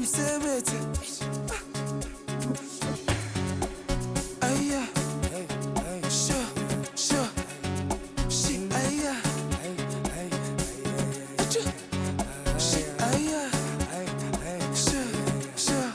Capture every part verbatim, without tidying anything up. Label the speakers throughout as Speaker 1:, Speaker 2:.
Speaker 1: umsebenzi. Aya, sure, sure, she aya, she aya, sure, sure.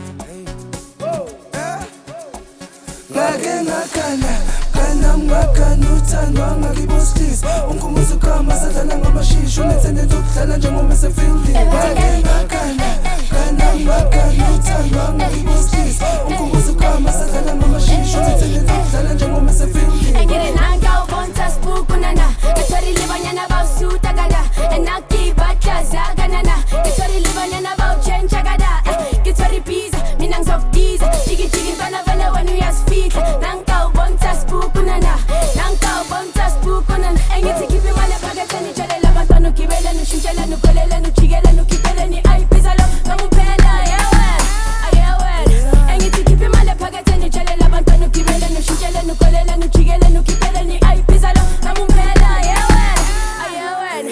Speaker 1: Ngake ngakana, kana mngakana uthandwa ngakiboslisa. Unkhumuza ukama sadlala ngamashisho, unethende ndokudlala njengoba sefielding. Ngake ngakana, kana mngakana uthandwa ngakiboslisa. Unkhumuza ukama sadlala ngamashisho, unethende ndokudlala njengoba sefielding.
Speaker 2: Engire nanga ubonta spukunana, etori libanyana bausuta gada, enaki batlaza ganana, etori libanyana bauchencha gada, etori pizza, minang of pizza, chigi chigi vana vana when we are speak, nanga ubonta spukunana, nanga ubonta spukunana, engiti kipi mala pagatani chale la batano kibela nu shinchela nu kolela nu chigela nu kipela ni ay pizza lo, kamu pela yawen, ayawen, engiti kipi mala pagatani chale la batano kibela nu shinchela nu kolela nu chigela nu kipela ni ay pizza lo, kamu pela yawen, ayawen.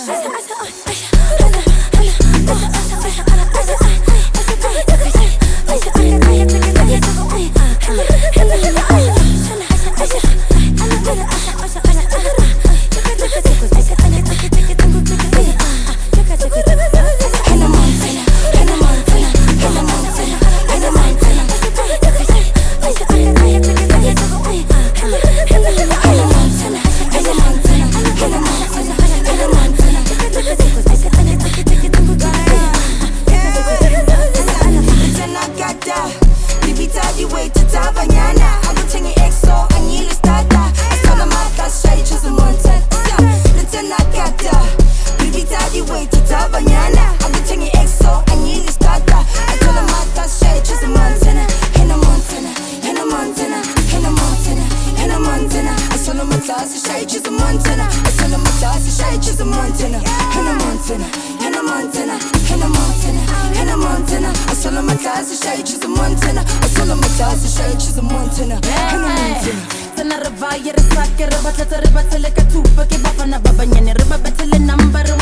Speaker 1: She's a Montana. I sell him a class, she's a Montana. Hannah Montana, Hannah Montana, Hannah Montana, Hannah Montana. I sell him a class, she's a Montana. I sell him a class, she's a Montana. Hannah Montana.
Speaker 2: Sana revaya resake rebatla rebatla le katupa ke bafana babanyane rebatla number